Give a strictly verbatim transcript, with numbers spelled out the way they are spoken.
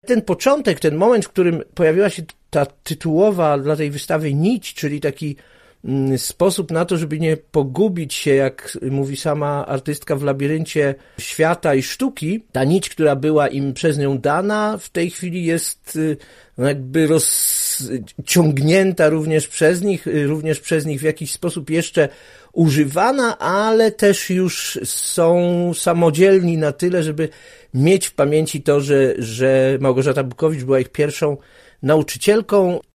ten początek, ten moment, w którym pojawiła się ta tytułowa dla tej wystawy nić, czyli taki sposób na to, żeby nie pogubić się, jak mówi sama artystka, w labiryncie świata i sztuki. Ta nić, która była im przez nią dana, w tej chwili jest no jakby rozciągnięta również przez nich, również przez nich w jakiś sposób jeszcze używana, ale też już są samodzielni na tyle, żeby mieć w pamięci to, że, że Małgorzata Bukowicz była ich pierwszą nauczycielką.